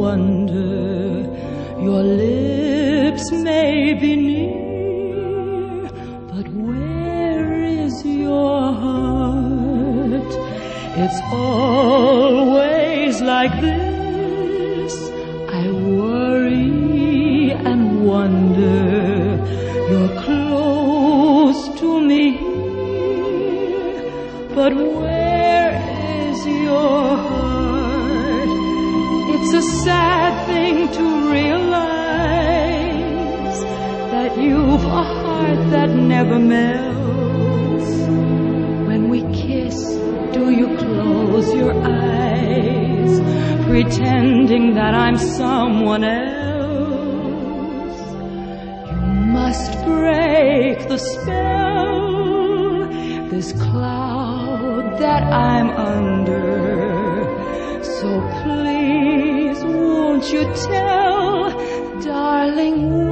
wonder. Your lips may be near, but where is your heart? It's always like this. I worry and wonder. You're close to me here, but where is your heart? It's a sad thing to realize that you've a heart that never melts. When we kiss, do you close your eyes, pretending that I'm someone else? You must break the spell, this cloud that I'm under. So please, won't you tell, darling,